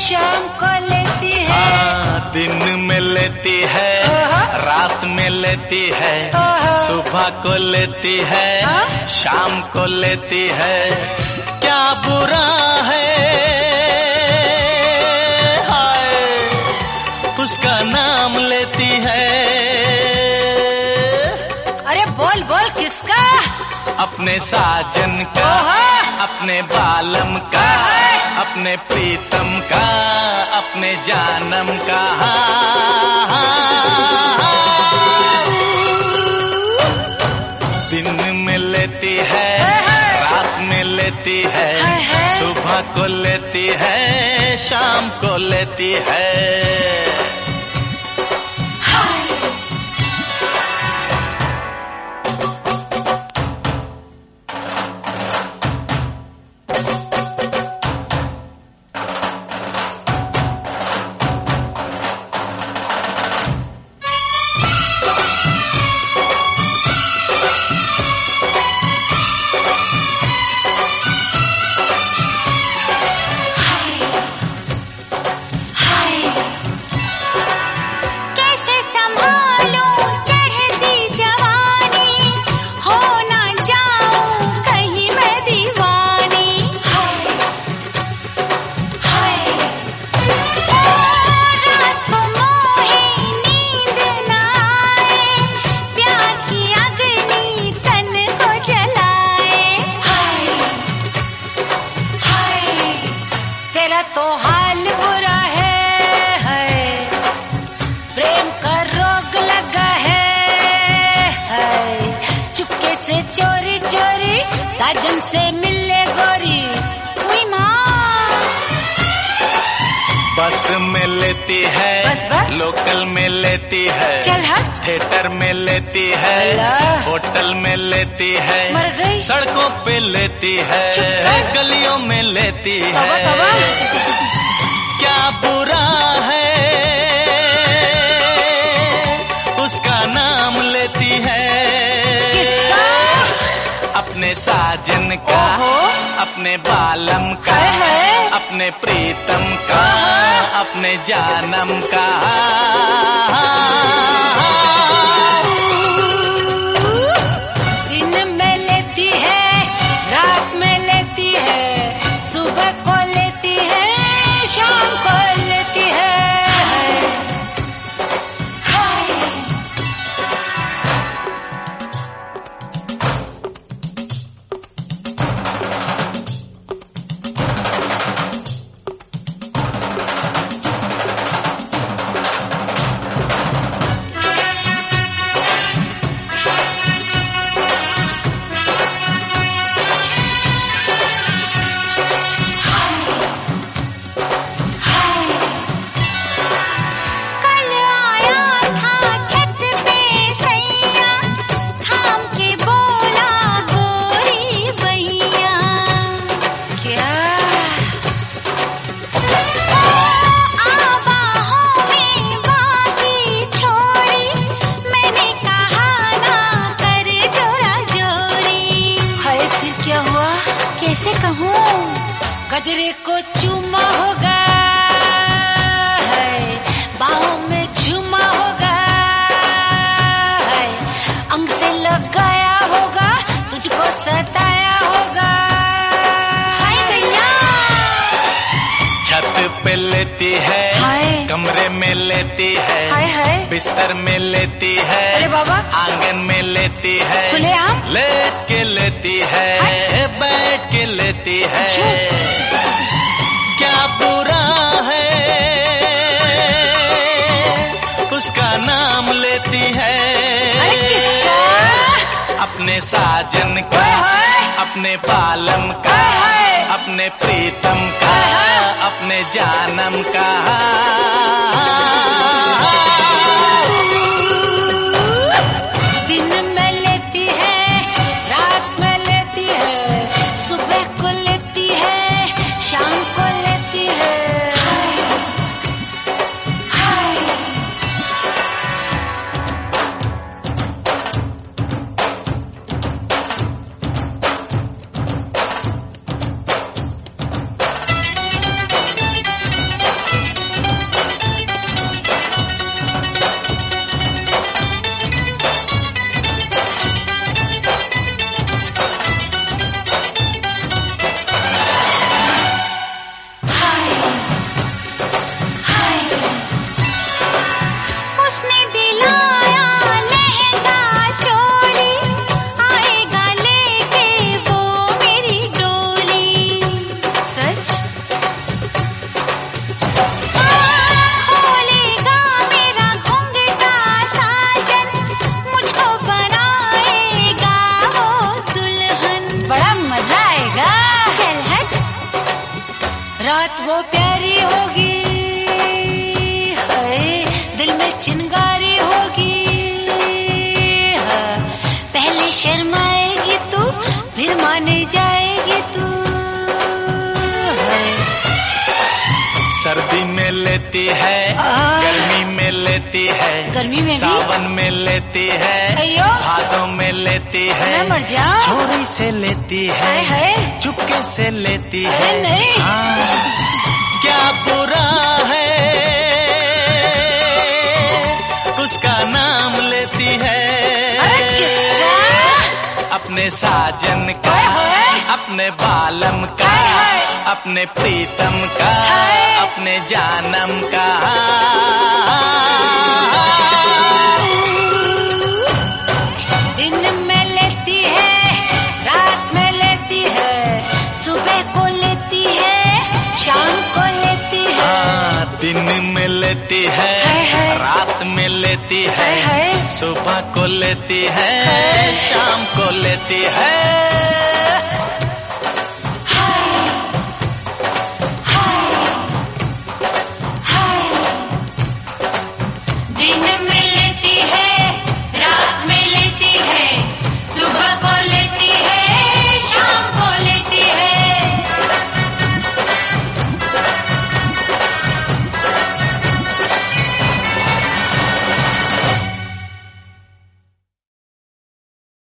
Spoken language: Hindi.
शाम को लेती है, दिन में लेती है, रात में लेती है, सुबह को लेती है, शाम को लेती है। क्या बुरा है हाय उसका नाम लेती है। अरे बोल बोल किसका? अपने साजन का, अपने बालम का, अपने प्रीतम का, अपने जानम का। दिन में लेती है, रात में लेती है, सुबह को लेती है, शाम को लेती है। तेरा तो हाल बुरा है, प्रेम का रोग लगा है, चुपके से चोरी चोरी साजन से मिले गोरी। बस में लेती है, बस? लोकल में लेती है, चल हट। थिएटर में लेती है, होटल में लेती है, मर गई। सड़कों पे लेती है, गलियों में लेती है। क्या बुरा है उसका नाम लेती है। किसका? अपने साजन का, अपने बालम का, अपने प्रीतम का, अपने जानम का। दिन में लेती है, रात में लेती है, सुबह को लेती है, शाम को लेती है। कैसे कहूँ, गजरे को चूमा होगा, बाहों में झूमा होगा, अंग से लगाया होगा, तुझको सताया होगा। हाय दैया। छत पे लेती है, कमरे में लेती है, बिस्तर में लेती है, अरे बाबा, आंगन में लेती है, खुलेआम लेट के लेती है, बैठ के लेती है। क्या बुरा है उसका नाम लेती है। अरे किसका? अपने साजन का, अपने बालम का, अपने प्रीतम का, अपने जानम का। दिन में लेती है, रात में लेती है, सुबह को लेती है, शाम को लेती है। बात वो प्यारी होगी, दिल में चिंगारी होगी। पहले शर्माएगी तू, फिर माने जाएगी तू। सर्दी में लेती है, गर्मी में लेती है, गर्मी में सावन में लेती है, भादों में लेती है, मैं मर जाऊं। चोरी से लेती है, चुपके से लेती है। नहीं। क्या बुरा है उसका नाम लेती है, अपने साजन का, अपने बालम का, अपने प्रीतम का, अपने जानम का। दिन में लेती है, रात में लेती है, सुबह को लेती है, शाम को लेती है। दिन में लेती है, रात में लेती है, सुबह को लेती है, शाम को लेती है।